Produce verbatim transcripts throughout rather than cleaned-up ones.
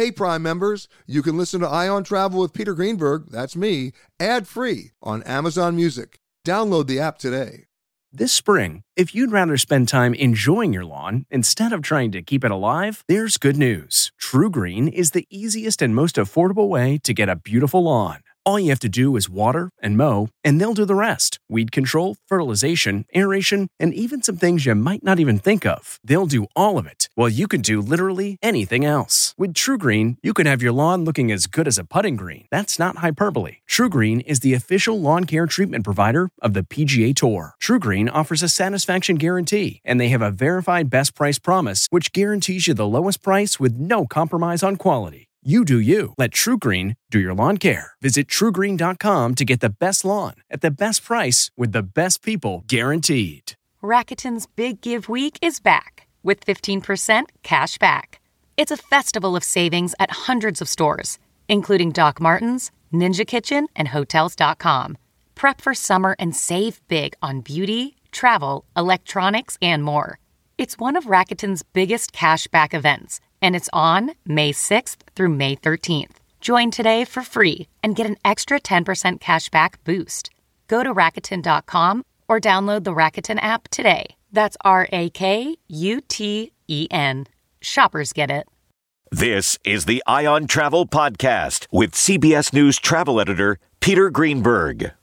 Hey, Prime members, you can listen to Eye on Travel with Peter Greenberg, that's me, ad-free on Amazon Music. Download the app today. This spring, if you'd rather spend time enjoying your lawn instead of trying to keep it alive, there's good news. TruGreen is the easiest and most affordable way to get a beautiful lawn. All you have to do is water and mow, and they'll do the rest. Weed control, fertilization, aeration, and even some things you might not even think of. They'll do all of it, while you can do literally anything else. With TruGreen, you can have your lawn looking as good as a putting green. That's not hyperbole. TruGreen is the official lawn care treatment provider of the P G A Tour. TruGreen offers a satisfaction guarantee, and they have a verified best price promise, which guarantees you the lowest price with no compromise on quality. You do you. Let TruGreen do your lawn care. Visit True Green dot com to get the best lawn at the best price with the best people guaranteed. Rakuten's Big Give Week is back with fifteen percent cash back. It's a festival of savings at hundreds of stores, including Doc Martens, Ninja Kitchen, and Hotels dot com. Prep for summer and save big on beauty, travel, electronics, and more. It's one of Rakuten's biggest cash back events, and it's on May sixth through May thirteenth. Join today for free and get an extra ten percent cash back boost. Go to Rakuten dot com or download the Rakuten app today. That's R A K U T E N. Shoppers get it. This is the Eye on Travel podcast with C B S News travel editor Peter Greenberg.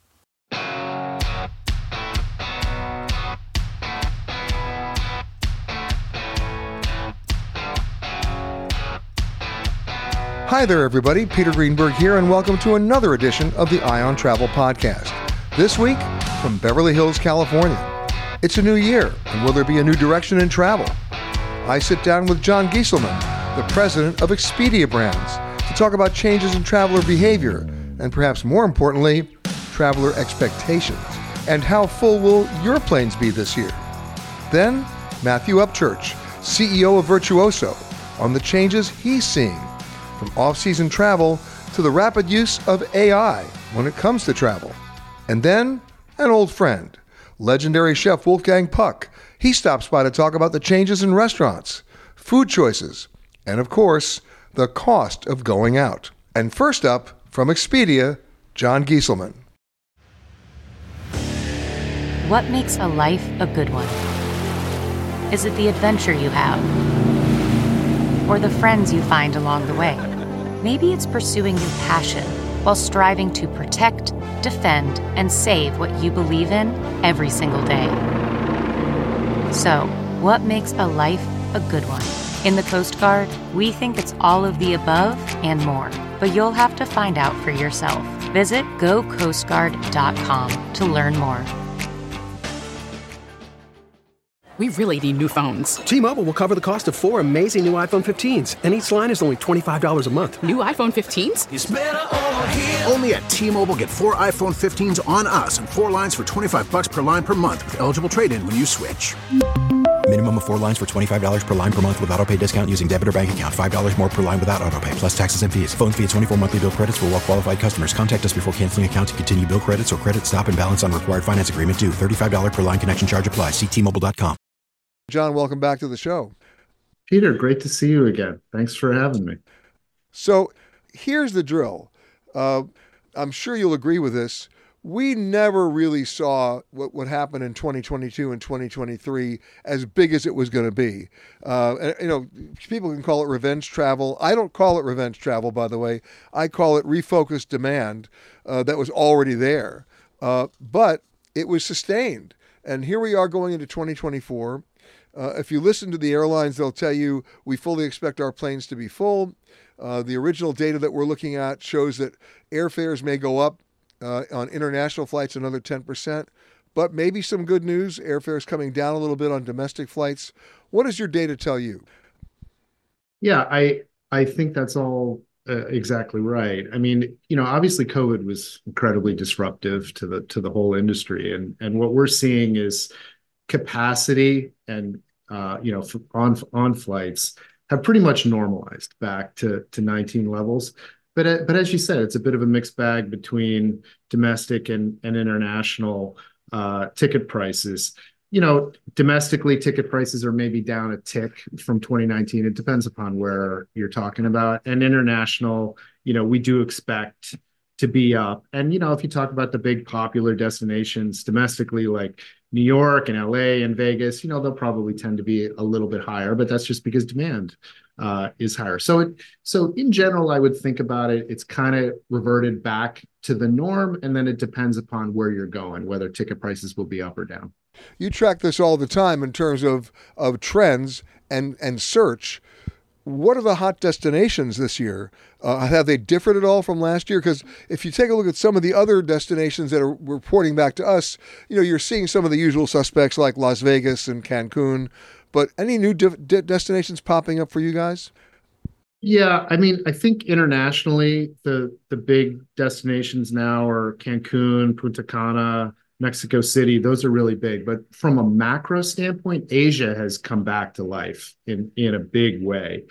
Hi there, everybody. Peter Greenberg here, and welcome to another edition of the Eye on Travel podcast. This week, from Beverly Hills, California. It's a new year, and will there be a new direction in travel? I sit down with John Gieselman, the president of Expedia Brands, to talk about changes in traveler behavior, and perhaps more importantly, traveler expectations, and how full will your planes be this year? Then, Matthew Upchurch, C E O of Virtuoso, on the changes he's seeing from off-season travel to the rapid use of A I when it comes to travel. And then, an old friend, legendary chef Wolfgang Puck. He stops by to talk about the changes in restaurants, food choices, and of course, the cost of going out. And first up, from Expedia, John Gieselman. What makes a life a good one? Is it the adventure you have? Or the friends you find along the way? Maybe it's pursuing your passion while striving to protect, defend, and save what you believe in every single day. So, what makes a life a good one? In the Coast Guard, we think it's all of the above and more, but you'll have to find out for yourself. Visit go coast guard dot com to learn more. We really need new phones. T-Mobile will cover the cost of four amazing new iPhone fifteens, and each line is only twenty-five dollars a month. New iPhone fifteens? It's better over here. Only at T-Mobile, get four iPhone fifteens on us and four lines for twenty-five dollars per line per month with eligible trade-in when you switch. Minimum of four lines for twenty-five dollars per line per month with autopay discount using debit or bank account. five dollars more per line without autopay, plus taxes and fees. Phone fee at twenty-four monthly bill credits for well-qualified customers. Contact us before canceling account to continue bill credits or credit stop and balance on required finance agreement due. thirty-five dollars per line connection charge applies. See T Mobile dot com. John, welcome back to the show. Peter, great to see you again. Thanks for having me. So here's the drill. Uh, I'm sure you'll agree with this. We never really saw what what happened in twenty twenty-two and twenty twenty-three as big as it was going to be. Uh, and, you know, people can call it revenge travel. I don't call it revenge travel, by the way. I call it refocused demand uh, that was already there. Uh, but it was sustained. And here we are going into twenty twenty-four. Uh, if you listen to the airlines, they'll tell you we fully expect our planes to be full. Uh, the original data that we're looking at shows that airfares may go up uh, on international flights another ten percent, but maybe some good news, airfares coming down a little bit on domestic flights. What does your data tell you? Yeah, I I think that's all uh, exactly right. I mean, you know, obviously COVID was incredibly disruptive to the to the whole industry, and and what we're seeing is capacity and uh, you know on on flights have pretty much normalized back to to nineteen levels. But uh, but as you said, it's a bit of a mixed bag between domestic and and international uh, ticket prices. you know, domestically, ticket prices are maybe down a tick from twenty nineteen. It depends upon where you're talking about. And international, you know, we do expect to be up. And, you know, if you talk about the big popular destinations domestically, like New York and L A and Vegas, you know, they'll probably tend to be a little bit higher, but that's just because demand uh, is higher. So, it, so in general, I would think about it, it's kind of reverted back to the norm. And then it depends upon where you're going, whether ticket prices will be up or down. You track this all the time in terms of, of trends and, and search. What are the hot destinations this year? Uh, have they differed at all from last year? Because if you take a look at some of the other destinations that are reporting back to us, you know, you're seeing some of the usual suspects like Las Vegas and Cancun. But any new de- de- destinations popping up for you guys? Yeah, I mean, I think internationally, the the big destinations now are Cancun, Punta Cana, Mexico City. Those are really big. But from a macro standpoint, Asia has come back to life in, in a big way.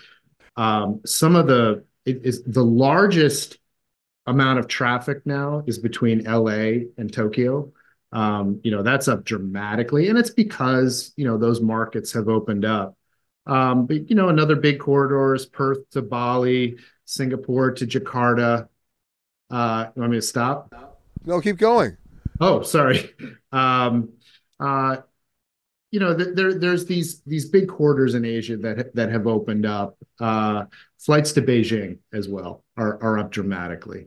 Um, some of the, it is the largest amount of traffic now is between L A and Tokyo. Um, you know, that's up dramatically. And it's because, you know, those markets have opened up. Um, but, you know, another big corridor is Perth to Bali, Singapore to Jakarta. Uh, you want me to stop? No, keep going. Oh, sorry. Um, uh, you know, th- there there's these these big corridors in Asia that that have opened up. Uh, flights to Beijing as well are are up dramatically.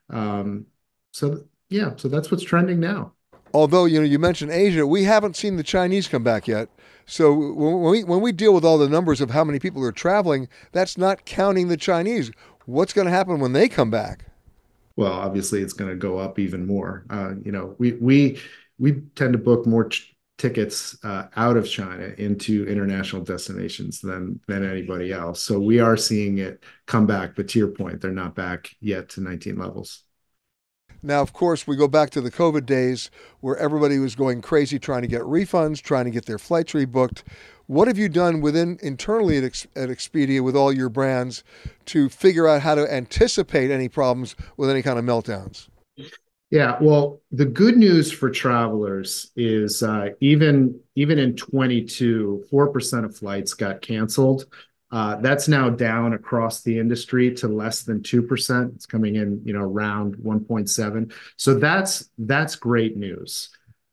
Um, so yeah, so that's what's trending now. Although, you know, you mentioned Asia, we haven't seen the Chinese come back yet. So when we when we deal with all the numbers of how many people are traveling, that's not counting the Chinese. What's going to happen when they come back? Well, obviously, it's going to go up even more. Uh, you know, we we we tend to book more ch- tickets uh, out of China into international destinations than than anybody else. So we are seeing it come back. But to your point, they're not back yet to nineteen levels. Now, of course, we go back to the COVID days where everybody was going crazy trying to get refunds, trying to get their flights rebooked. What have you done within internally at, Ex- at Expedia with all your brands to figure out how to anticipate any problems with any kind of meltdowns? Yeah, well, the good news for travelers is uh, even even in twenty-two, four percent of flights got canceled. Uh, that's now down across the industry to less than two percent. It's coming in, you know, around one point seven. So that's that's great news.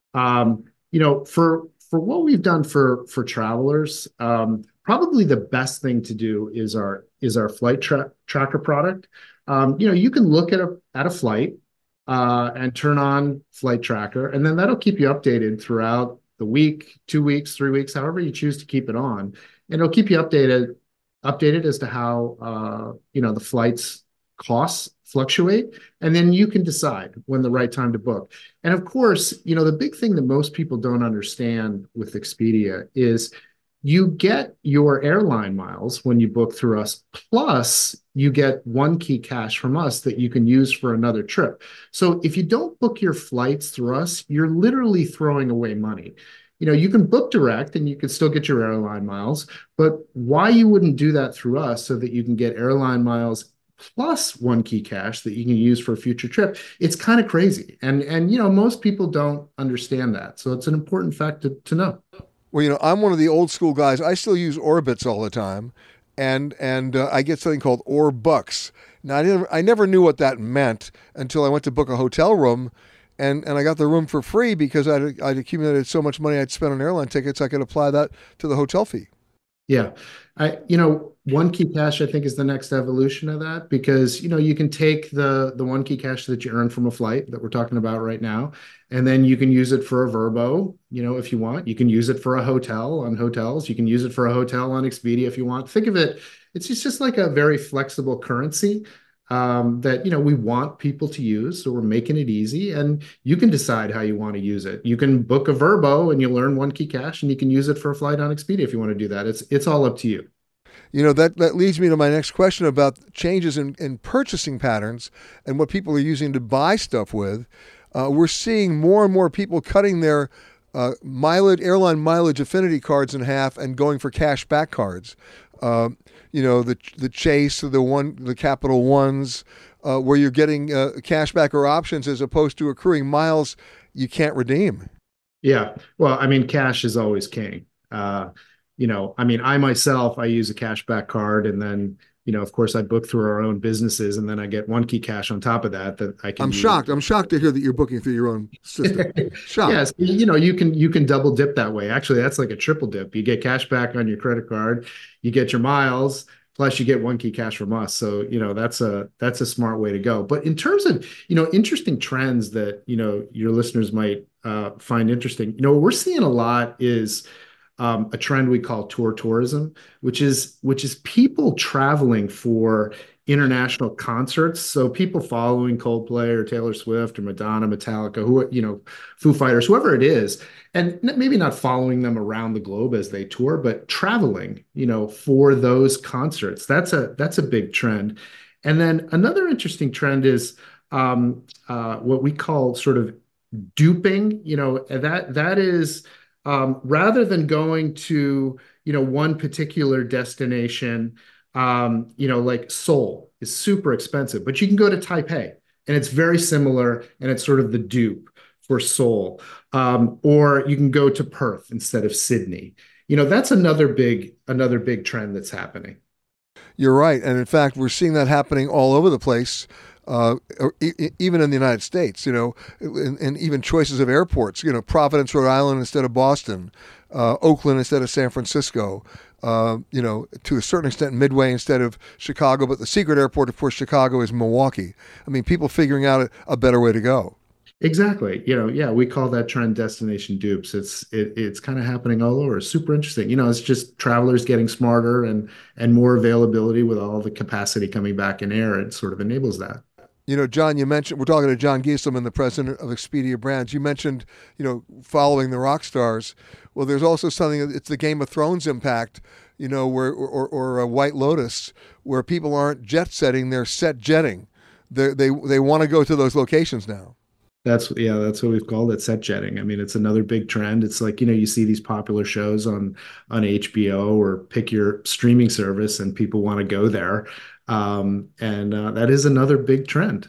Um, you know, for for what we've done for for travelers, um, probably the best thing to do is our is our flight tra- tracker product. Um, you know, you can look at a at a flight uh, and turn on Flight Tracker, and then that'll keep you updated throughout the week, two weeks, three weeks, however you choose to keep it on, and it'll keep you updated updated as to how uh, you know the flight's costs fluctuate, and then you can decide when the right time to book. And of course, you know the big thing that most people don't understand with Expedia is you get your airline miles when you book through us, plus you get one key cash from us that you can use for another trip. So if you don't book your flights through us, you're literally throwing away money. You know, you can book direct and you can still get your airline miles, but why you wouldn't do that through us so that you can get airline miles plus one key cash that you can use for a future trip? It's kind of crazy. And, and you know, most people don't understand that. So it's an important fact to, to know. Well, you know, I'm one of the old school guys. I still use Orbitz all the time, and and uh, I get something called Orbucks. Now, I never, I never knew what that meant until I went to book a hotel room, and, and I got the room for free because I'd, I'd accumulated so much money I'd spent on airline tickets, I could apply that to the hotel fee. Yeah. I, you know, one key cash, I think, is the next evolution of that, because, you know, you can take the, the one key cash that you earn from a flight that we're talking about right now, and then you can use it for a Vrbo, you know, if you want. You can use it for a hotel on hotels. You can use it for a hotel on Expedia if you want. Think of it, it's just, just like a very flexible currency um, that, you know, we want people to use. So we're making it easy, and you can decide how you want to use it. You can book a Vrbo and you'll earn one key cash, and you can use it for a flight on Expedia if you want to do that. It's it's all up to you. You know, that, that leads me to my next question about changes in, in purchasing patterns and what people are using to buy stuff with. Uh, we're seeing more and more people cutting their uh, mileage, airline mileage affinity cards in half and going for cash back cards. Uh, you know, the the Chase, the one, the Capital Ones, uh, where you're getting uh, cash back or options as opposed to accruing miles you can't redeem. Yeah. Well, I mean, cash is always king. Uh, you know, I mean, I myself, I use a cashback card, and then, you know, of course, I book through our own businesses, and then I get one key cash on top of that that I can. I'm use. shocked. I'm shocked to hear that you're booking through your own system. Shocked. Yes, you know, you can you can double dip that way. Actually, that's like a triple dip. You get cash back on your credit card, you get your miles, plus you get one key cash from us. So, you know, that's a that's a smart way to go. But in terms of, you know, interesting trends that, you know, your listeners might uh, find interesting, you know, what we're seeing a lot is um, a trend we call tour tourism, which is which is people traveling for international concerts. So people following Coldplay or Taylor Swift or Madonna, Metallica, who, you know, Foo Fighters, whoever it is, and maybe not following them around the globe as they tour, but traveling, you know, for those concerts. That's a that's a big trend. And then another interesting trend is um, uh, what we call sort of duping. You know, that that is um, rather than going to, you know, one particular destination. Um, you know, like Seoul is super expensive, but you can go to Taipei and it's very similar, and it's sort of the dupe for Seoul. Um, or you can go to Perth instead of Sydney. You know, that's another big another big trend that's happening. You're right, and in fact, we're seeing that happening all over the place. Uh, e- even in the United States, you know, and, and even choices of airports, you know, Providence, Rhode Island instead of Boston, uh, Oakland instead of San Francisco, uh, you know, to a certain extent, Midway instead of Chicago. But the secret airport, of course, Chicago is Milwaukee. I mean, people figuring out a, a better way to go. Exactly. You know, yeah, we call that trend destination dupes. It's it, it's kind of happening all over. It's super interesting. You know, it's just travelers getting smarter and and more availability with all the capacity coming back in air. It sort of enables that. You know, John, you mentioned, we're talking to John Gieselman, the president of Expedia Brands. You mentioned, you know, following the rock stars. Well, there's also something, it's the Game of Thrones impact, you know, where or, or a White Lotus, where people aren't jet setting, they're set jetting. They they they want to go to those locations now. That's yeah, that's what we've called it, set jetting. I mean, it's another big trend. It's like, you know, you see these popular shows on on H B O or pick your streaming service, and people want to go there. Um, and uh, that is another big trend.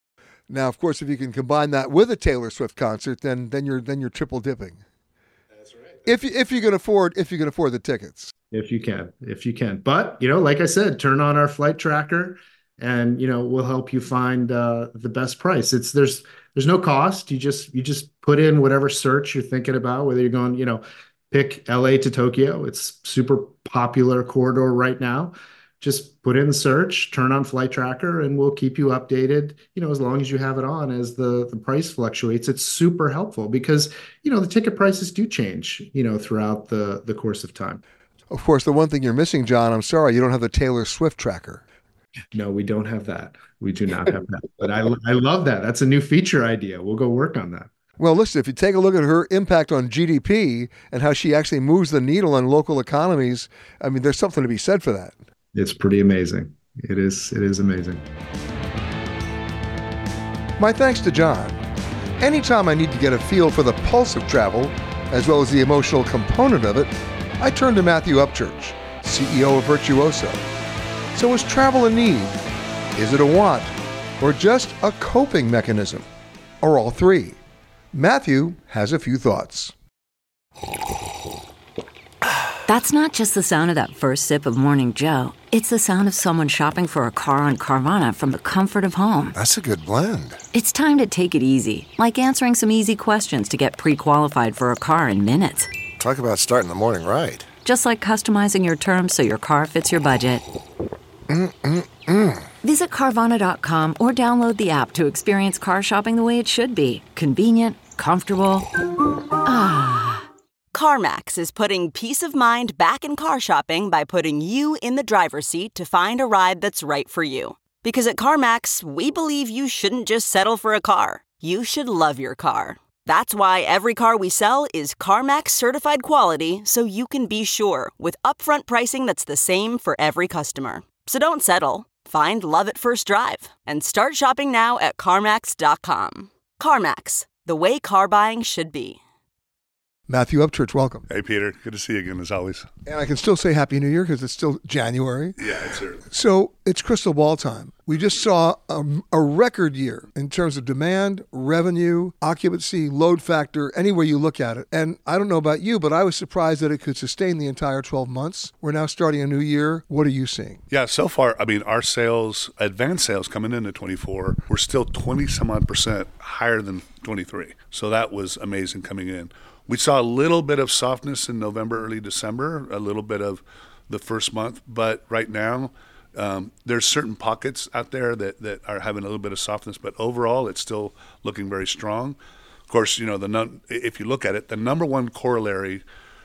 Now, of course, if you can combine that with a Taylor Swift concert, then then you're then you're triple dipping. That's right. If you if you can afford if you can afford the tickets. If you can, if you can. But, you know, like I said, turn on our flight tracker, and, you know, we'll help you find uh, the best price. It's there's there's no cost. You just you just put in whatever search you're thinking about, whether you're going, you know, pick L A to Tokyo. It's super popular corridor right now. Just put in the search, turn on flight tracker, and we'll keep you updated, you know, as long as you have it on as the, the price fluctuates. It's super helpful because, you know, the ticket prices do change, you know, throughout the, the course of time. Of course, the one thing you're missing, John, I'm sorry, you don't have the Taylor Swift tracker. No, we don't have that. We do not have that. But I, I love that. That's a new feature idea. We'll go work on that. Well, listen, if you take a look at her impact on G D P and how she actually moves the needle on local economies, I mean, there's something to be said for that. It's pretty amazing. It is. It is amazing. My thanks to John. Anytime I need to get a feel for the pulse of travel, as well as the emotional component of it, I turn to Matthew Upchurch, C E O of Virtuoso. So is travel a need? Is it a want? Or just a coping mechanism? Or all three? Matthew has a few thoughts. That's not just the sound of that first sip of Morning Joe. It's the sound of someone shopping for a car on Carvana from the comfort of home. That's a good blend. It's time to take it easy, like answering some easy questions to get pre-qualified for a car in minutes. Talk about starting the morning right. Just like customizing your terms so your car fits your budget. Mm-mm-mm. Visit Carvana dot com or download the app to experience car shopping the way it should be. Convenient, comfortable. Ah. CarMax is putting peace of mind back in car shopping by putting you in the driver's seat to find a ride that's right for you. Because at CarMax, we believe you shouldn't just settle for a car. You should love your car. That's why every car we sell is CarMax certified quality, so you can be sure with upfront pricing that's the same for every customer. So don't settle. Find love at first drive and start shopping now at CarMax dot com. CarMax, the way car buying should be. Matthew Upchurch, welcome. Hey, Peter. Good to see you again, as always. And I can still say Happy New Year because it's still January. Yeah, it's early. So it's crystal ball time. We just saw a, a record year in terms of demand, revenue, occupancy, load factor, any way you look at it. And I don't know about you, but I was surprised that it could sustain the entire twelve months. We're now starting a new year. What are you seeing? Yeah, so far, I mean, our sales, advanced sales coming into twenty-four, were still twenty some odd percent higher than twenty-three. So that was amazing coming in. We saw a little bit of softness in November, early December, a little bit of the first month, but right now, um, there's certain pockets out there that, that are having a little bit of softness, but overall, it's still looking very strong. Of course, you know, the num- if you look at it, the number one corollary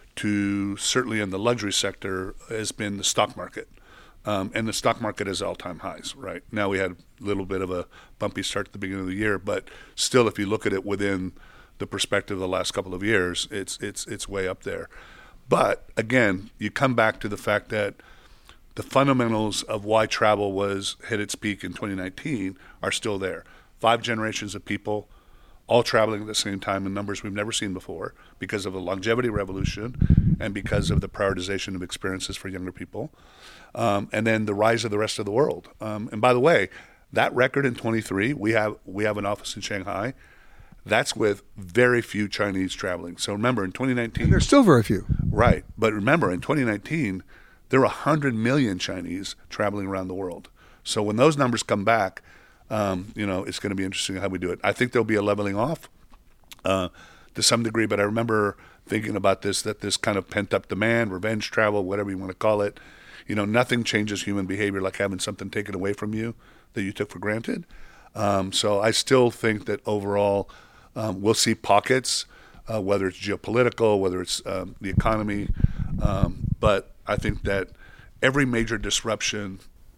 to certainly in the luxury sector has been the stock market. Um, and the stock market is all-time highs, right? Now we had a little bit of a bumpy start at the beginning of the year, but still, if you look at it within the perspective of the last couple of years, it's it's it's way up there. But again, you come back to the fact that the fundamentals of why travel was hit its peak in twenty nineteen are still there. Five generations of people all traveling at the same time in numbers we've never seen before because of the longevity revolution and because of the prioritization of experiences for younger people. Um, and then the rise of the rest of the world. Um, and by the way, that record in twenty-three, we have we have an office in Shanghai. That's with very few Chinese traveling. So remember, in twenty nineteen... And there's still very few. Right. But remember, in twenty nineteen, there were one hundred million Chinese traveling around the world. So when those numbers come back, um, you know, it's going to be interesting how we do it. I think there'll be a leveling off uh, to some degree, but I remember thinking about this, that this kind of pent-up demand, revenge travel, whatever you want to call it, you know, nothing changes human behavior like having something taken away from you that you took for granted. Um, so I still think that overall um, we'll see pockets, uh, whether it's geopolitical, whether it's um, the economy. Um, but I think that every major disruption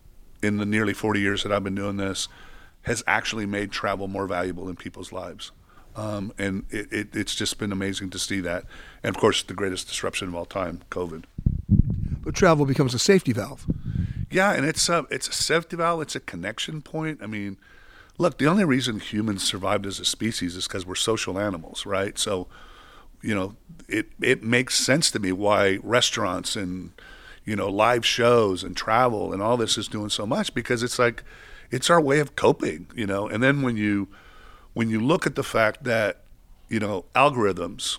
in the nearly forty years that I've been doing this has actually made travel more valuable in people's lives. Um, and it, it, it's just been amazing to see that. And of course, the greatest disruption of all time, COVID. But travel becomes a safety valve. Yeah, and it's a, it's a safety valve. It's a connection point. I mean, look, the only reason humans survived as a species is because we're social animals, right? So, you know, it it makes sense to me why restaurants and, you know, live shows and travel and all this is doing so much, because it's like, it's our way of coping, you know? And then when you, when you look at the fact that, you know, algorithms,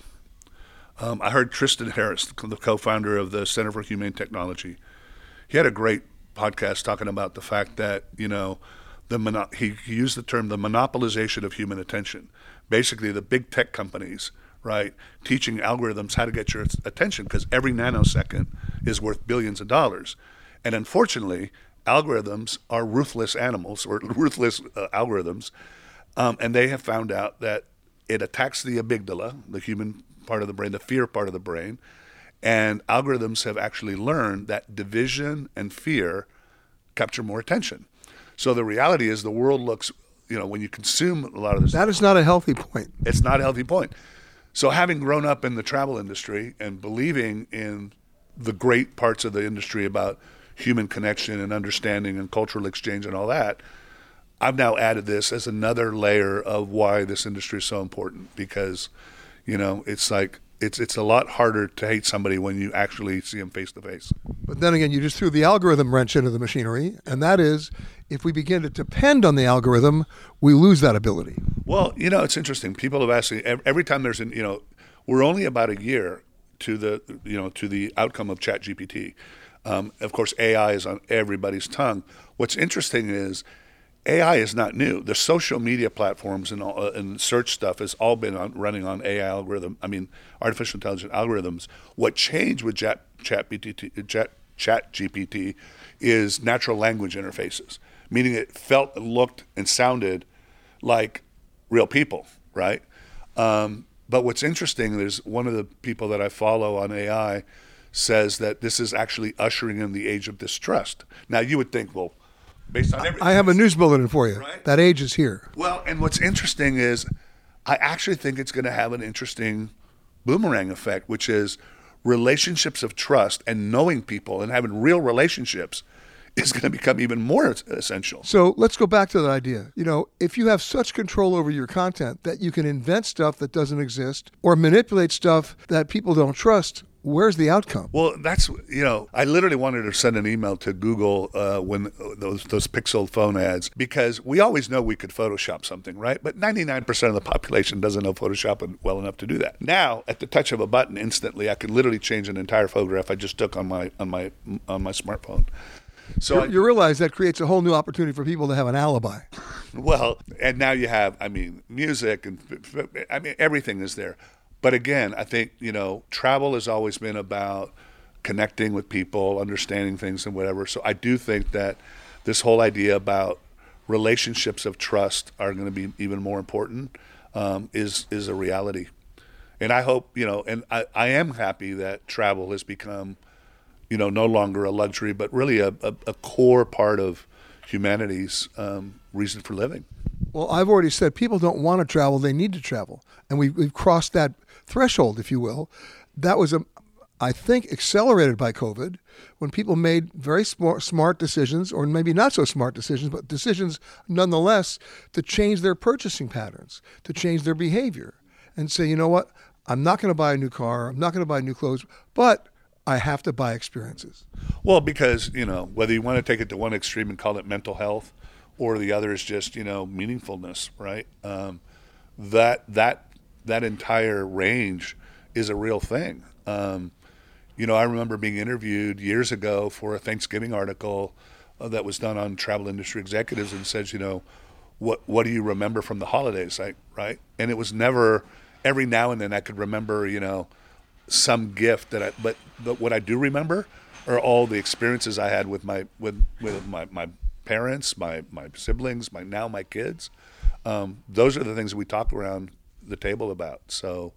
um, I heard Tristan Harris, the co-founder of the Center for Humane Technology, he had a great podcast talking about the fact that, you know, the mono- he, he used the term the monopolization of human attention. Basically, the big tech companies, right, teaching algorithms how to get your attention because every nanosecond is worth billions of dollars. And unfortunately, algorithms are ruthless animals or ruthless uh, algorithms, um, and they have found out that it attacks the amygdala, the human part of the brain, the fear part of the brain, and algorithms have actually learned that division and fear capture more attention. So the reality is the world looks, you know, when you consume a lot of this. That is not a healthy point. It's not a healthy point. So having grown up in the travel industry and believing in the great parts of the industry about human connection and understanding and cultural exchange and all that, I've now added this as another layer of why this industry is so important, because, you know, it's like, it's it's a lot harder to hate somebody when you actually see them face to face. But then again, you just threw the algorithm wrench into the machinery, and that is, if we begin to depend on the algorithm, we lose that ability. Well, you know, it's interesting. People have asked me every time there's an, you know, we're only about a year to the, you know, to the outcome of ChatGPT. Um, of course, A I is on everybody's tongue. What's interesting is A I is not new. The social media platforms and, all, uh, and search stuff has all been on, running on A I algorithm. I mean, artificial intelligence algorithms. What changed with Chat ChatGPT Chat, ChatGPT is natural language interfaces, meaning it felt, looked, and sounded like real people, right? Um, but what's interesting is one of the people that I follow on A I says that this is actually ushering in the age of distrust. Now, you would think, well, based on everything. I have a news bulletin for you. Right? That age is here. Well, and what's interesting is I actually think it's going to have an interesting boomerang effect, which is relationships of trust and knowing people and having real relationships is going to become even more essential. So let's go back to that idea. You know, if you have such control over your content that you can invent stuff that doesn't exist or manipulate stuff that people don't trust, where's the outcome? Well, that's, you know, I literally wanted to send an email to Google uh, when those those Pixel phone ads, because we always know we could Photoshop something, right? But ninety-nine percent of the population doesn't know Photoshop well enough to do that. Now, at the touch of a button, instantly, I could literally change an entire photograph I just took on my on my on my smartphone. So you, I, you realize that creates a whole new opportunity for people to have an alibi. Well, and now you have, I mean, music and I mean everything is there. But again, I think, you know, travel has always been about connecting with people, understanding things and whatever. So I do think that this whole idea about relationships of trust are going to be even more important um, is is a reality. And I hope, you know, and I, I am happy that travel has become, you know, no longer a luxury, but really a, a, a core part of humanity's um, reason for living. Well, I've already said people don't want to travel, they need to travel. And we've, we've crossed that threshold, if you will. That was, a, I think, accelerated by COVID when people made very smart, smart decisions, or maybe not so smart decisions, but decisions nonetheless to change their purchasing patterns, to change their behavior and say, you know what, I'm not going to buy a new car, I'm not going to buy new clothes, but I have to buy experiences. Well, because, you know, whether you want to take it to one extreme and call it mental health, or the other is just, you know, meaningfulness, right? Um, that that that entire range is a real thing. Um, you know, I remember being interviewed years ago for a Thanksgiving article uh, that was done on travel industry executives, and says, you know, what what do you remember from the holidays, like, right? And it was never, every now and then I could remember, you know, some gift that I, but but what I do remember are all the experiences I had with my with with my my parents, my my siblings, my now my kids. Um, those are the things that we talk around the table about. So,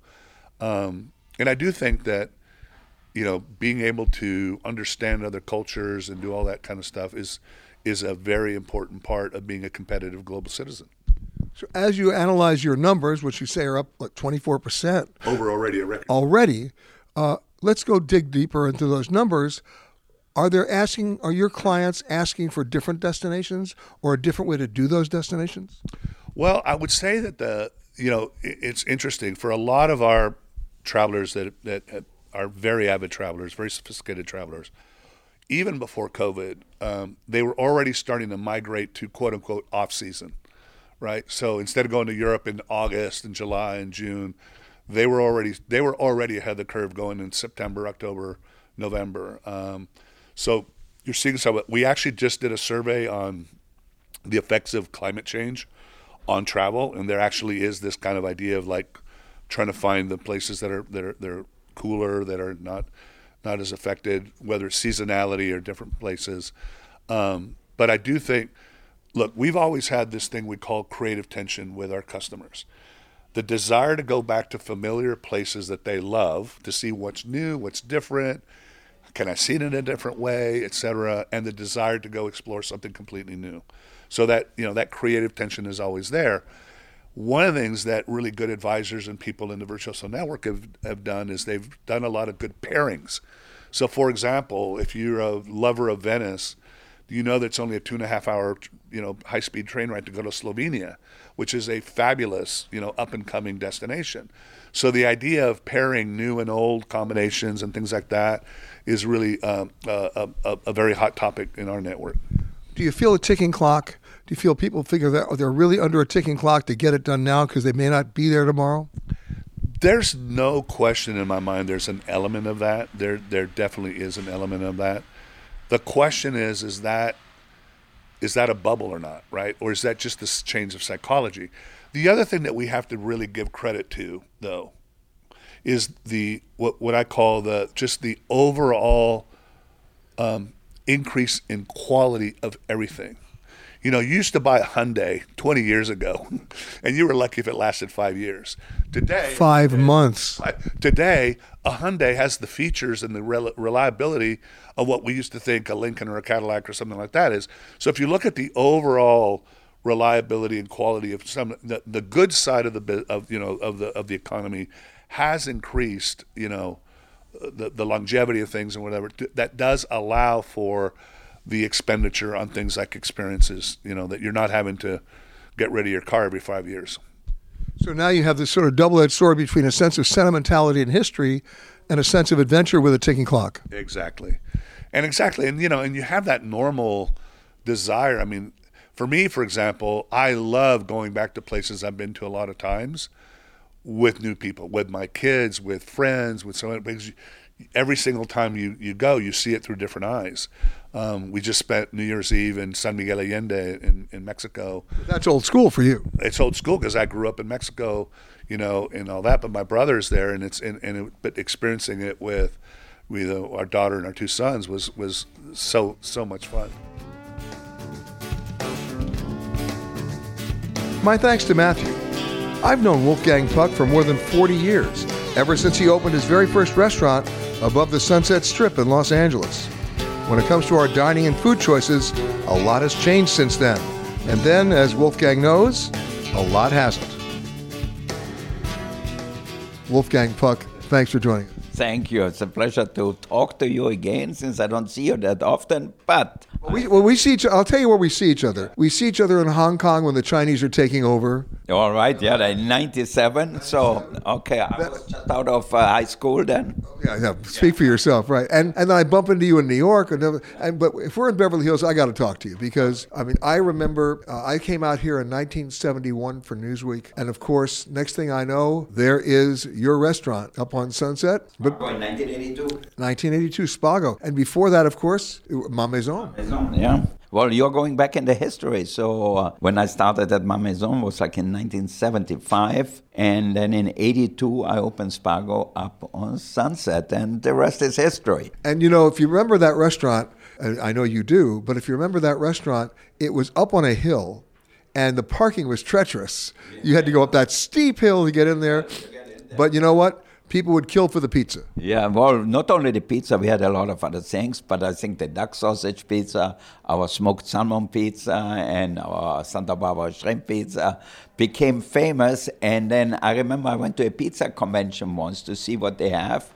um, and I do think that, you know, being able to understand other cultures and do all that kind of stuff is is a very important part of being a competitive global citizen. So as you analyze your numbers, which you say are up like twenty-four percent over already a record already, uh, let's go dig deeper into those numbers. Are they asking? Are your clients asking for different destinations or a different way to do those destinations? Well, I would say that the you know it's interesting for a lot of our travelers that that are very avid travelers, very sophisticated travelers. Even before COVID, um, they were already starting to migrate to quote unquote off season, right? So instead of going to Europe in August and July and June, they were already they were already ahead of the curve going in September, October, November. Um, So you're seeing some. We actually just did a survey on the effects of climate change on travel, and there actually is this kind of idea of like trying to find the places that are that are that are cooler, that are not not as affected, whether it's seasonality or different places. Um, but I do think, look, we've always had this thing we call creative tension with our customers. The desire to go back to familiar places that they love, to see what's new, what's different. Can I see it in a different way, et cetera, and the desire to go explore something completely new. So that, you know, that creative tension is always there. One of the things that really good advisors and people in the Virtuoso Network have, have done is they've done a lot of good pairings. So, for example, if you're a lover of Venice, you know that it's only a two and a half hour, you know, high-speed train ride to go to Slovenia, which is a fabulous, you know, up-and-coming destination. So the idea of pairing new and old combinations and things like that is really um, a, a, a very hot topic in our network. Do you feel a ticking clock? Do you feel people figure that they're really under a ticking clock to get it done now because they may not be there tomorrow? There's no question in my mind there's an element of that. There there definitely is an element of that. The question is, is that is that a bubble or not, right? Or is that just this change of psychology? The other thing that we have to really give credit to, though, is the what what I call the just the overall um, increase in quality of everything. You know, you used to buy a Hyundai twenty years ago, and you were lucky if it lasted five years. Today, five today, months. Today, a Hyundai has the features and the rel- reliability of what we used to think a Lincoln or a Cadillac or something like that is. So if you look at the overall reliability and quality of some, the, the good side of the of you know of the of the economy has increased. You know, the the longevity of things and whatever that does allow for the expenditure on things like experiences, you know, that you're not having to get rid of your car every five years. So now you have this sort of double-edged sword between a sense of sentimentality and history and a sense of adventure with a ticking clock. Exactly. And exactly. And, you know, and you have that normal desire. I mean, for me, for example, I love going back to places I've been to a lot of times with new people, with my kids, with friends, with someone, because every single time you, you go, you see it through different eyes. Um, we just spent New Year's Eve in San Miguel Allende in, in Mexico. That's old school for you. It's old school because I grew up in Mexico, you know, and all that. But my brother's there, and it's and, and it, but experiencing it with with uh, our daughter and our two sons was was so so much fun. My thanks to Matthew. I've known Wolfgang Puck for more than forty years, ever since he opened his very first restaurant above the Sunset Strip in Los Angeles. When it comes to our dining and food choices, a lot has changed since then. And then, as Wolfgang knows, a lot hasn't. Wolfgang Puck, thanks for joining us. Thank you. It's a pleasure to talk to you again, since I don't see you that often, but... Well, we, well, we see each, I'll tell you where we see each other. We see each other in Hong Kong when the Chinese are taking over. All right, yeah, in ninety-seven, so, okay, I was just out of uh, high school then. Yeah, yeah, speak for yourself, right. And and then I bump into you in New York, and, and but if we're in Beverly Hills, I got to talk to you, because, I mean, I remember uh, I came out here in nineteen seventy-one for Newsweek, and of course, next thing I know, there is your restaurant up on Sunset. But in nineteen eighty-two? nineteen eighty-two, Spago. And before that, of course, Ma Maison. Maison, yeah. Well, you're going back in the history. So uh, when I started at Ma Maison was like in nineteen seventy-five. And then in eighty-two, I opened Spago up on Sunset. And the rest is history. And, you know, if you remember that restaurant, I know you do, but if you remember that restaurant, it was up on a hill. And the parking was treacherous. You had to go up that steep hill to get in there. But you know what? People would kill for the pizza. Yeah, well, not only the pizza, we had a lot of other things, but I think the duck sausage pizza, our smoked salmon pizza, and our Santa Barbara shrimp pizza became famous. And then I remember I went to a pizza convention once to see what they have.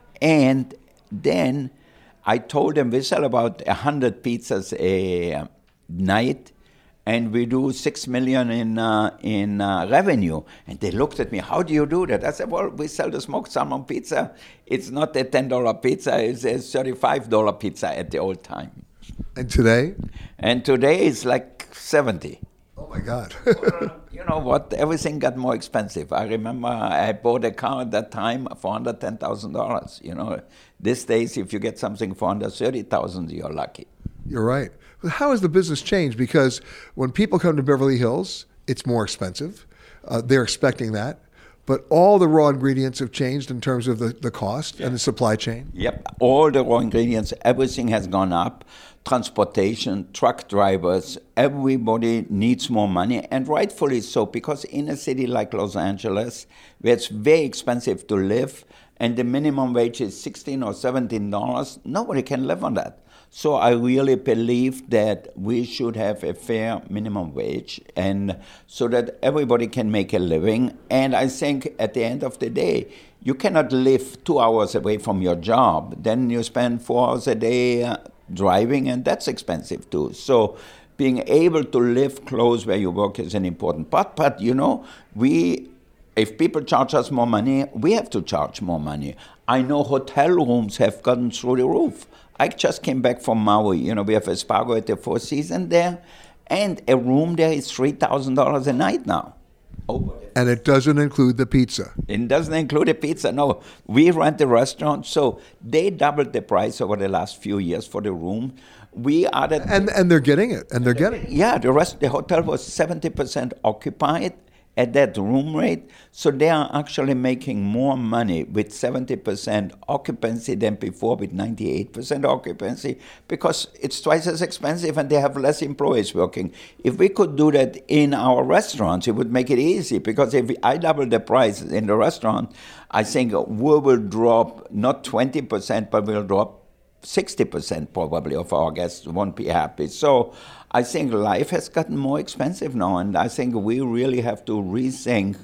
And then I told them we sell about one hundred pizzas a night. And we do six million in uh, in uh, revenue. And they looked at me, how do you do that? I said, well, we sell the smoked salmon pizza. It's not a ten dollar pizza, it's a thirty-five dollar pizza at the old time. And today? And today it's like seventy. Oh my God. Well, you know what, everything got more expensive. I remember I bought a car at that time for under ten thousand dollars. You know, these days if you get something for under thirty thousand dollars, you're lucky. You're right. How has the business changed? Because when people come to Beverly Hills, it's more expensive. Uh, they're expecting that. But all the raw ingredients have changed in terms of the, the cost and the supply chain? Yep. All the raw ingredients, everything has gone up. Transportation, truck drivers, everybody needs more money. And rightfully so, because in a city like Los Angeles, where it's very expensive to live, and the minimum wage is sixteen or seventeen dollars, nobody can live on that. So I really believe that we should have a fair minimum wage, and so that everybody can make a living. And I think at the end of the day, you cannot live two hours away from your job. Then you spend four hours a day uh, driving, and that's expensive too. So being able to live close where you work is an important part. But, you know, we, if people charge us more money, we have to charge more money. I know hotel rooms have gotten through the roof. I just came back from Maui. You know, we have a Spago at the Four Seasons there, and a room there is three thousand dollars a night now. Oh. And it doesn't include the pizza. It doesn't include the pizza, no. We rent the restaurant, so they doubled the price over the last few years for the room. We added... And and they're getting it, and they're getting it. Yeah, the rest, the hotel was seventy percent occupied at that room rate, so they are actually making more money with seventy percent occupancy than before with ninety-eight percent occupancy, because it's twice as expensive and they have less employees working. If we could do that in our restaurants, it would make it easy, because if I double the price in the restaurant, I think we will drop not twenty percent, but we'll drop sixty percent probably of our guests won't be happy. So I think life has gotten more expensive now, and I think we really have to rethink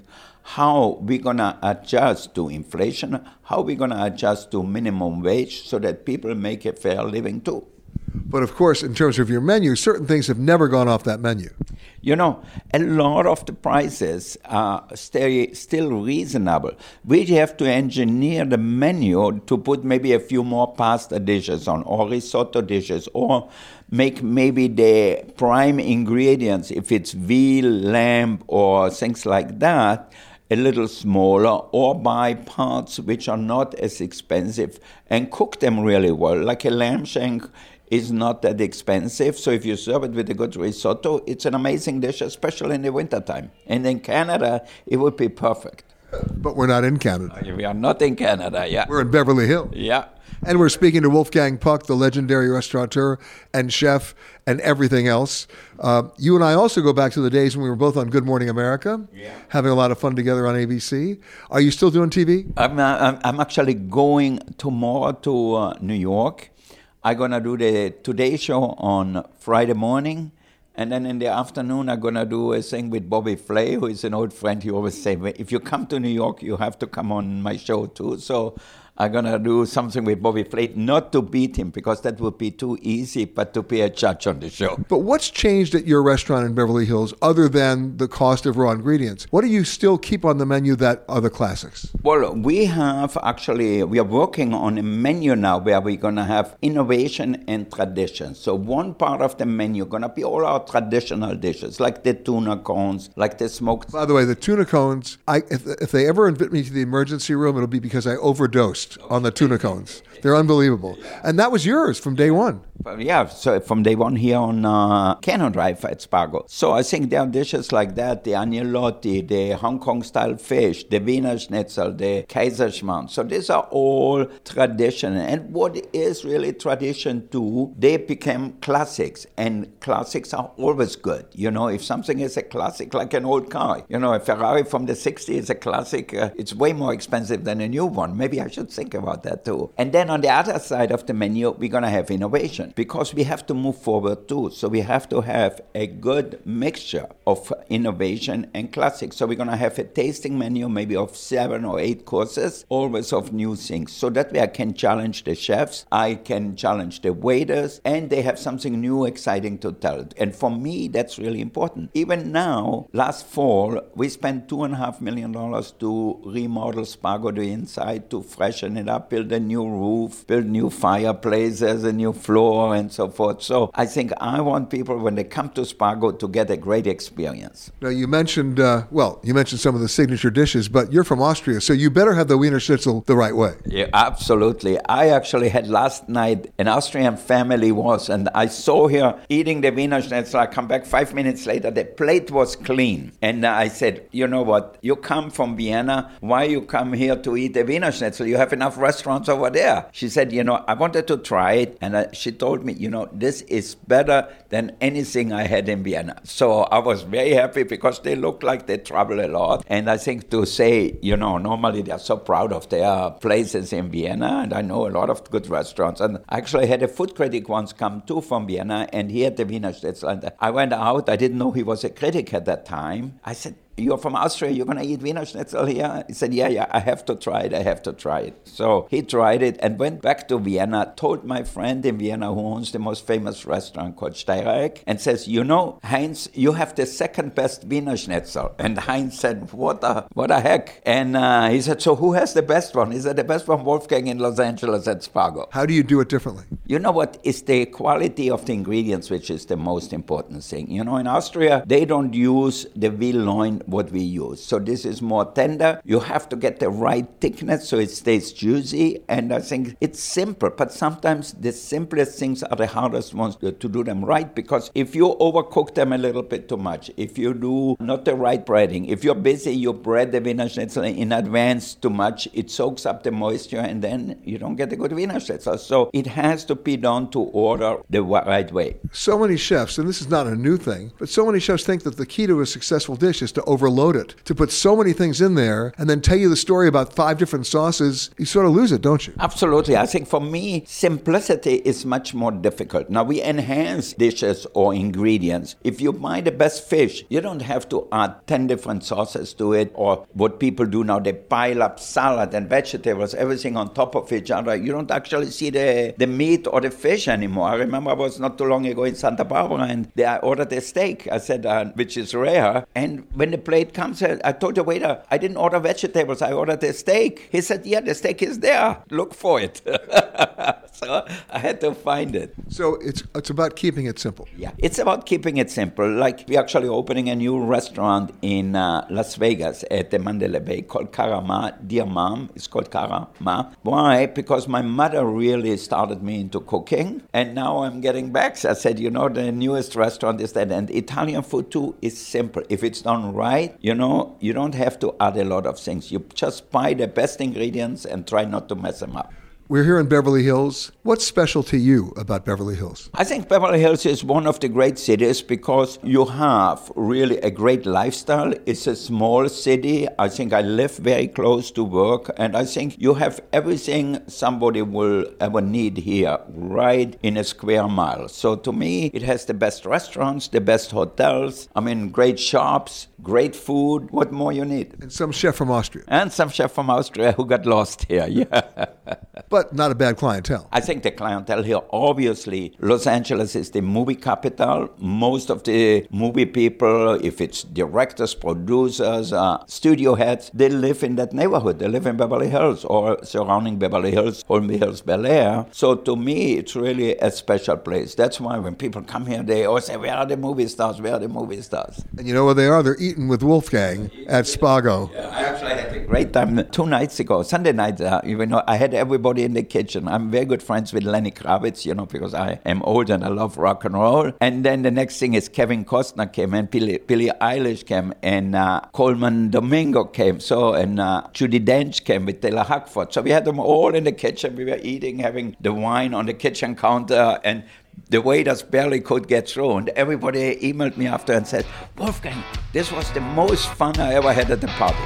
how we're going to adjust to inflation, how we're going to adjust to minimum wage so that people make a fair living too. But of course, in terms of your menu, certain things have never gone off that menu. You know, a lot of the prices are stay, still reasonable. We have to engineer the menu to put maybe a few more pasta dishes on, or risotto dishes, or make maybe the prime ingredients, if it's veal, lamb, or things like that, a little smaller, or buy parts which are not as expensive and cook them really well. Like a lamb shank is not that expensive, so if you serve it with a good risotto, it's an amazing dish, especially in the wintertime. And in Canada, it would be perfect. But we're not in Canada. We are not in Canada, yeah. We're in Beverly Hills. Yeah. And we're speaking to Wolfgang Puck, the legendary restaurateur and chef and everything else. Uh, you and I also go back to the days when we were both on Good Morning America, yeah. having a lot of fun together on A B C. Are you still doing T V? I'm, uh, I'm actually going tomorrow to uh, New York. I'm going to do the Today Show on Friday morning. And then in the afternoon, I'm going to do a thing with Bobby Flay, who is an old friend. He always says, if you come to New York, you have to come on my show too. So I'm going to do something with Bobby Flay, not to beat him, because that would be too easy, but to be a judge on the show. But what's changed at your restaurant in Beverly Hills other than the cost of raw ingredients? What do you still keep on the menu that are the classics? Well, we have actually, we are working on a menu now where we're going to have innovation and tradition. So one part of the menu going to be all our traditional dishes, like the tuna cones, like the smoked... By the way, the tuna cones, I, if, if they ever admit me to the emergency room, it'll be because I overdosed on the tuna cones. They're unbelievable. And that was yours from day one. Yeah, so from day one here on uh, Cannon Drive at Spago. So I think there are dishes like that, the agnolotti, the Hong Kong style fish, the Wiener Schnitzel, the Kaiserschmarrn. So these are all tradition. And what is really tradition too, they became classics. And classics are always good. You know, if something is a classic, like an old car, you know, a Ferrari from the sixties is a classic, uh, it's way more expensive than a new one. Maybe I should think about that too. And then on the other side of the menu, we're going to have innovation, because we have to move forward too. So we have to have a good mixture of innovation and classics. So we're going to have a tasting menu maybe of seven or eight courses, always of new things. So that way I can challenge the chefs, I can challenge the waiters, and they have something new, exciting to tell. And for me, that's really important. Even now, last fall, we spent two and a half million dollars to remodel Spago, the inside, to freshen it up, build a new roof, build new fireplaces, a new floor, and so forth. So I think I want people, when they come to Spago, to get a great experience. Now, you mentioned, uh, well, you mentioned some of the signature dishes, but you're from Austria, so you better have the Wiener Schnitzel the right way. Yeah, absolutely. I actually had last night, an Austrian family was, and I saw her eating the Wiener Schnitzel. I come back five minutes later, the plate was clean. And I said, you know what, you come from Vienna, why you come here to eat the Wiener Schnitzel? You have enough restaurants over there. She said, you know, I wanted to try it, and I, she told me, you know, this is better than anything I had in Vienna. So I was very happy, because they look like they travel a lot. And I think to say, you know, normally they're so proud of their places in Vienna, and I know a lot of good restaurants. And I actually had a food critic once come too from Vienna, and he had the Wiener Schnitzel. And I went out, I didn't know he was a critic at that time. I said, you're from Austria, you're going to eat Wiener Schnitzel here? He said, yeah, yeah, I have to try it, I have to try it. So he tried it and went back to Vienna, told my friend in Vienna who owns the most famous restaurant called Steyrek, and says, you know, Heinz, you have the second best Wiener Schnitzel. And Heinz said, what the, what the heck? And uh, he said, so who has the best one? He said, the best one, Wolfgang in Los Angeles at Spago. How do you do it differently? You know what? It's the quality of the ingredients which is the most important thing. You know, in Austria, they don't use the veal loin, what we use. So this is more tender. You have to get the right thickness so it stays juicy. And I think it's simple, but sometimes the simplest things are the hardest ones to, to do them right, because if you overcook them a little bit too much, if you do not the right breading, if you're busy, you bread the Wiener Schnitzel in advance too much, it soaks up the moisture and then you don't get a good Wiener Schnitzel. So it has to be done to order the right way. So many chefs, and this is not a new thing, but so many chefs think that the key to a successful dish is to over overload it, to put so many things in there and then tell you the story about five different sauces. You sort of lose it, don't you? Absolutely. I think for me, simplicity is much more difficult. Now, we enhance dishes or ingredients. If you buy the best fish, you don't have to add ten different sauces to it, or what people do now, they pile up salad and vegetables, everything on top of each other. You don't actually see the, the meat or the fish anymore. I remember I was not too long ago in Santa Barbara, and they, I ordered a steak, I said, uh, which is rare. And when the plate comes, I told the waiter, I didn't order vegetables, I ordered a steak. He said, yeah, the steak is there. Look for it. So I had to find it. So it's it's about keeping it simple. Yeah, it's about keeping it simple. Like, we're actually opening a new restaurant in uh, Las Vegas at the Mandalay Bay called Karama. Dear Mom, it's called Karama. Why? Because my mother really started me into cooking, and now I'm getting back. So I said, you know, the newest restaurant is that, and Italian food too is simple. If it's done right, you know, you don't have to add a lot of things. You just buy the best ingredients and try not to mess them up. We're here in Beverly Hills. What's special to you about Beverly Hills? I think Beverly Hills is one of the great cities because you have really a great lifestyle. It's a small city. I think I live very close to work, and I think you have everything somebody will ever need here right in a square mile. So to me, it has the best restaurants, the best hotels, I mean, great shops, great food. What more you need? And some chef from Austria. And some chef from Austria who got lost here, yeah. But not a bad clientele. I think the clientele here, obviously, Los Angeles is the movie capital. Most of the movie people, if it's directors, producers, uh, studio heads, they live in that neighborhood. They live in Beverly Hills or surrounding Beverly Hills, Holmby Hills, Bel Air. So to me, it's really a special place. That's why when people come here, they always say, where are the movie stars? Where are the movie stars? And you know where they are? They're eating with Wolfgang at Spago. Yeah, I actually had a great time two nights ago, Sunday night. Uh, you know, I had everybody in the kitchen. I'm very good friends with Lenny Kravitz, you know, because I am old and I love rock and roll. And then the next thing is Kevin Costner came, and Billie, Billie Eilish came, and uh, Coleman Domingo came, so, and uh, Judi Dench came with Taylor Hackford. So we had them all in the kitchen. We were eating, having the wine on the kitchen counter, and the waiters barely could get through. And everybody emailed me after and said, Wolfgang, this was the most fun I ever had at the party.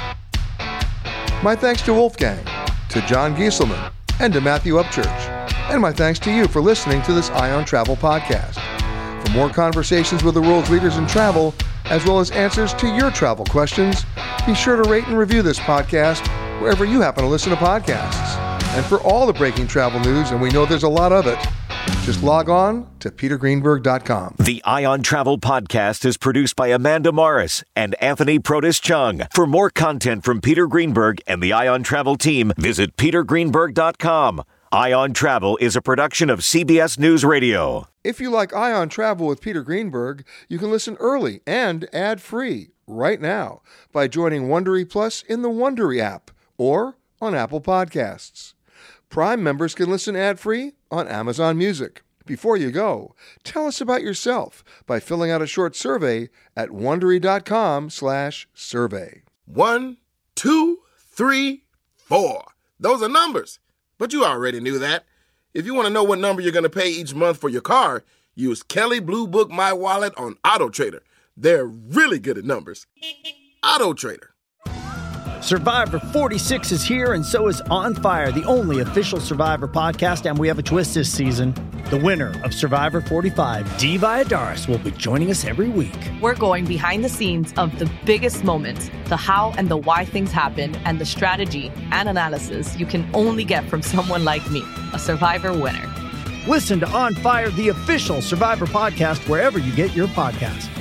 My thanks to Wolfgang, to John Gieselman, and to Matthew Upchurch. And my thanks to you for listening to this Eye on Travel podcast. For more conversations with the world's leaders in travel, as well as answers to your travel questions, be sure to rate and review this podcast wherever you happen to listen to podcasts. And for all the breaking travel news, and we know there's a lot of it, just log on to peter greenberg dot com. The Eye on Travel podcast is produced by Amanda Morris and Anthony Protis Chung. For more content from Peter Greenberg and the Eye on Travel team, visit peter greenberg dot com. Eye on Travel is a production of C B S News Radio. If you like Eye on Travel with Peter Greenberg, you can listen early and ad-free right now by joining Wondery Plus in the Wondery app or on Apple Podcasts. Prime members can listen ad-free on Amazon Music. Before you go, tell us about yourself by filling out a short survey at wondery dot com slash survey. One, two, three, four. Those are numbers. But you already knew that. If you want to know what number you're going to pay each month for your car, use Kelley Blue Book My Wallet on AutoTrader. They're really good at numbers. AutoTrader. Survivor forty-six is here, and so is On Fire, the only official Survivor podcast, and we have a twist this season. The winner of Survivor forty-five, Dee Valladares, will be joining us every week. We're going behind the scenes of the biggest moments, the how and the why things happen, and the strategy and analysis you can only get from someone like me, a Survivor winner. Listen to On Fire, the official Survivor podcast, wherever you get your podcasts.